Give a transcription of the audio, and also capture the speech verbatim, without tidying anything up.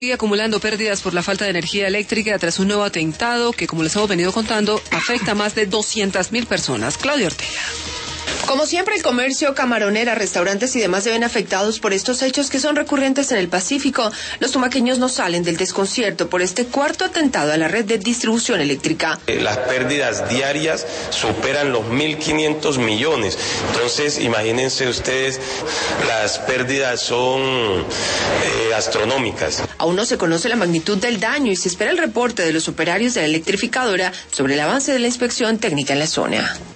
Sigue acumulando pérdidas por la falta de energía eléctrica tras un nuevo atentado que, como les hemos venido contando, afecta a más de doscientas mil personas. Claudia Ortega. Como siempre, el comercio, camaronera, restaurantes y demás se ven afectados por estos hechos que son recurrentes en el Pacífico. Los tumaqueños no salen del desconcierto por este cuarto atentado a la red de distribución eléctrica. Las pérdidas diarias superan los mil quinientos millones. Entonces, imagínense ustedes, las pérdidas son eh, astronómicas. Aún no se conoce la magnitud del daño y se espera el reporte de los operarios de la electrificadora sobre el avance de la inspección técnica en la zona.